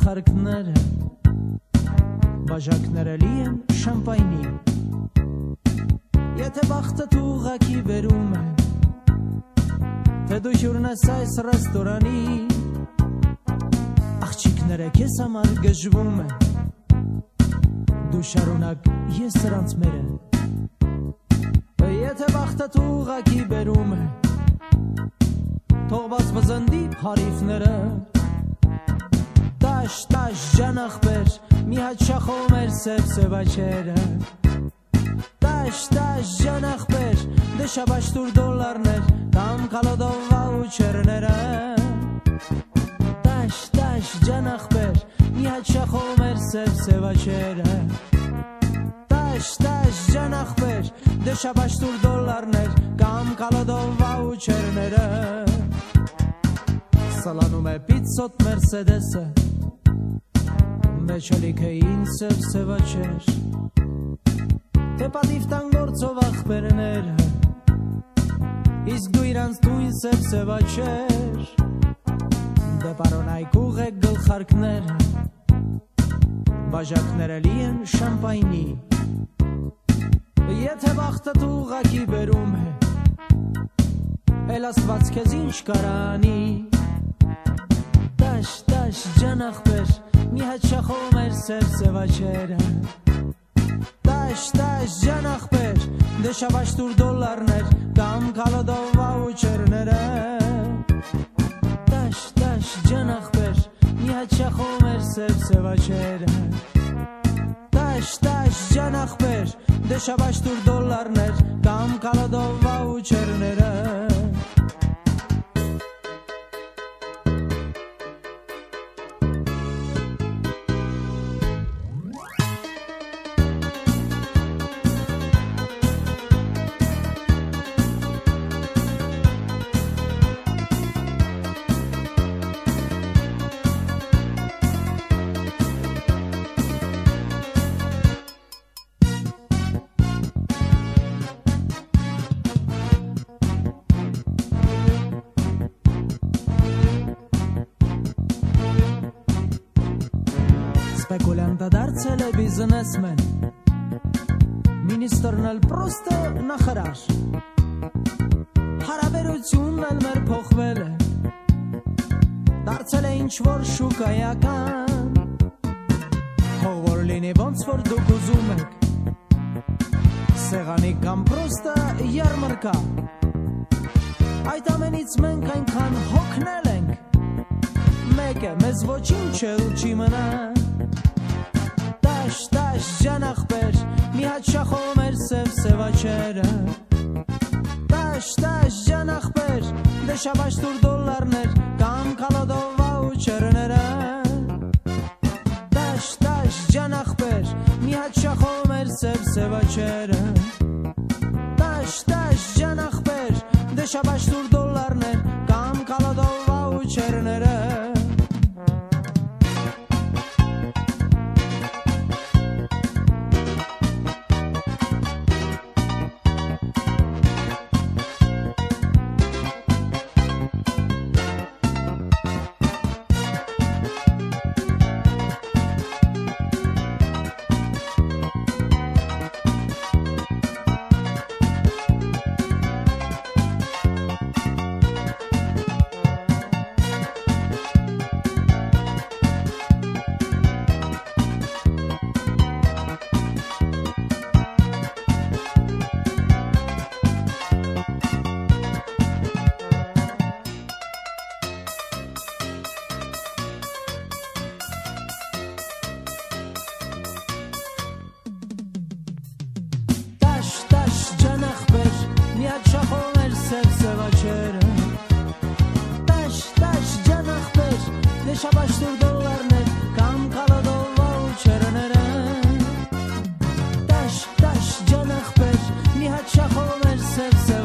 գլխարկները, բաժակները լի են շամպայնի, եթե բախտը ուղղակի բերում է, թե դու հյուրն ես այս ռեստորանի, աղջիկները քեզ համար գժվում են, դու շարունակ ես սրանց մերը, եթե բախտը ուղղակի բերում է, թողված բզնդի հարիվները, տաշ ջան ախպեր, մի հատ շախով մեր սև աչերը, տաշ ջան ախպեր, դե շաբաշտուր դոլարներ, կամ կալոդով վաուչերները, տաշ ջան ախպեր, մի հատ շախով մեր սև աչերը, տաշ ջան ախպեր, դե շաբաշտուր դոլարներ, կամ կալոդով վաուչերները, սալանում է պիցոտ մերսեդեսը, մեջ ելիքը ինձ սև աչեր, թե պատիվ տան գործով ախպերները, իսկ դու իրանց տույն սև աչեր, դե պարոնայք ուղեք գլխարկները, բաժակները լի են շամպայնի, եթե բախտը ուղղակի բերում է, էլ աստված քեզ ինչ կարանի, տաշ ջան ախպեր, մի հատ շախով մեր սև աչերը, տաշ ջան ախպեր, դե շաբաշտուր դոլարներ, կամ կալոդով վաուչերները, տաշ ջան ախպեր, մի հատ շախով մեր սև աչերը, տաշ ջան ախպեր, դե շաբաշտուր դոլարներ, կամ կալոդով վաուչերները, Սպեկուլյանտը դարձել է բիզնեսմեն, մինիստրն էլ պրոստը նախարար, հարաբերությունն էլ մեր փոխվել է, դարձել է ինչ-որ շուկայական, հող որ լինի ոնց որ դուք ուզում եք, սեղանի կամ պրոստը յարմարկա, այդ ամենից մենք այնքան հոգնել ենք, մեկը մեզ ոչինչ էլ չի մնա, տաշ ջան ախպեր, մի հատ շախով մեր սև աչերը, տաշ ջան ախպեր, դե շաբաշտուր դոլարներ, կամ կալոդով վաուչերները, տաշ ջան ախպեր, մի հատ շախով մեր սև աչերը, տաշ ջան ախպեր, դե շաբաշտուր դոլարներ, կամ կալոդով վաուչերները, շաբաշտուր դոլարներ, կամ կալոդով վաուչերները, տաշ ջան ախպեր, մի հատ շախով մեր սև